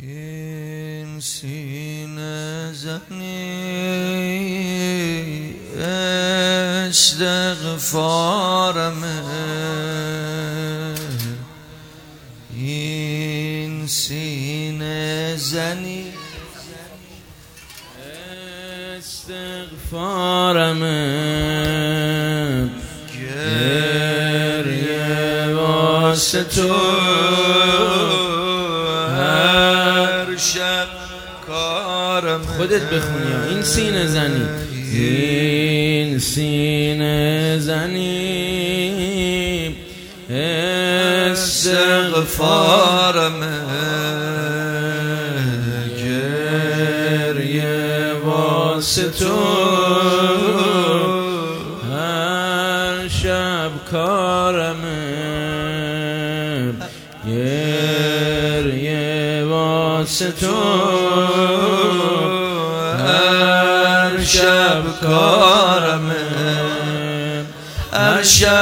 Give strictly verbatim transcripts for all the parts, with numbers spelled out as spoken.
این سینه زنی استغفارمه، این سینه زنی استغفارمه، گریه واسه تو هر شب کارمه. خودت بخونی ها. این سینه زنی، این سینه زنی استغفارمه، گریه واسه تو هر شب کارمه، گریه واسه تو هر شب کارمه. هر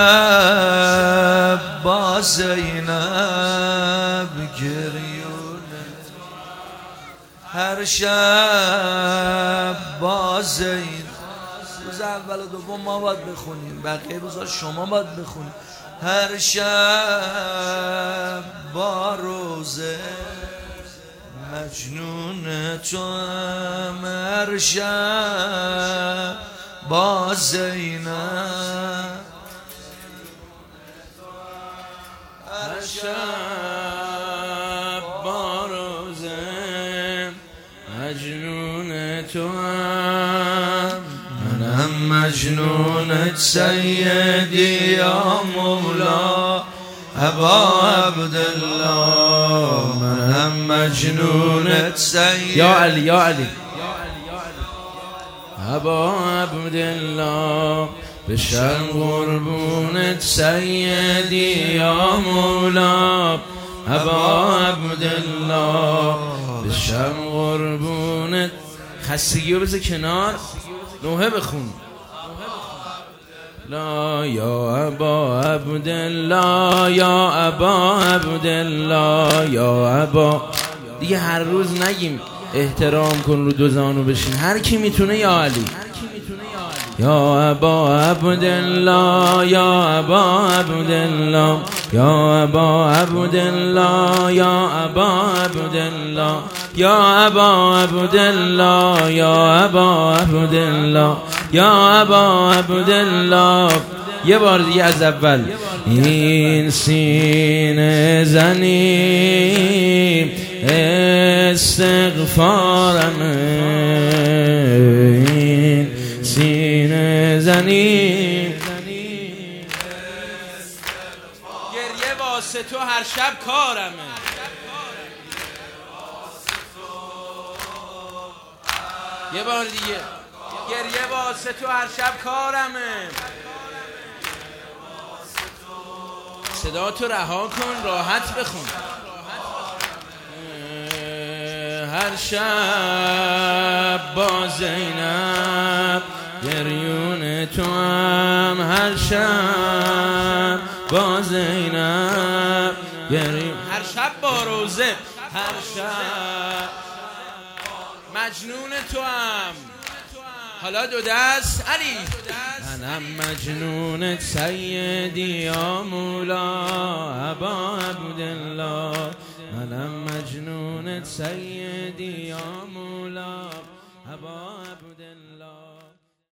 شب با زینب گریونه، هر شب با زینب. روز اول و دوم ما باید بخونیم، بقیه روزا شما باید بخونیم. هر شب با روزه مجنون تو هم، هر شب با زینب، هر شب با روزه مجنون تو هم، منم مجنونت سیدی یا مولا ابا عبدالله، منم مجنونت سیدی یا علی یا علی ابا عبدالله، بشم قربونت سیدی یا مولا ابا عبدالله، بشم قربونت. خستگی رو بذار کنار، نوحه بخون. لا یا ابا عبدالله، یا ابا عبدالله، یا ابا. دیگه هر روز نگیم احترام کن رو دو زانو بشین، هر کی میتونه یا علی. یا ابا عبدالله، یا ابا عبدالله، یا ابا عبدالله، یا ابا عبدالله، یا ابا عبدالله، یا ابا عبدالله، یا ابا عبدالله. یه بار دیگه از اول. این سینه زنی استغفارمه، این سینه زنی گریه واسه تو هر شب کارمه، یه بار دیگه. گریه واسه تو هر شب کارمه. صدا تو رها کن، راحت بخون. هر شب با زینب گریون تو هم، هر شب با زینب گریون، هر شب با روزه، هر شب مجنون تو هم. حالا دو دست علی. منم مجنونت سیدی یا مولا ابا عبدالله، منم مجنونت سیدی یا مولا ابا عبدالله.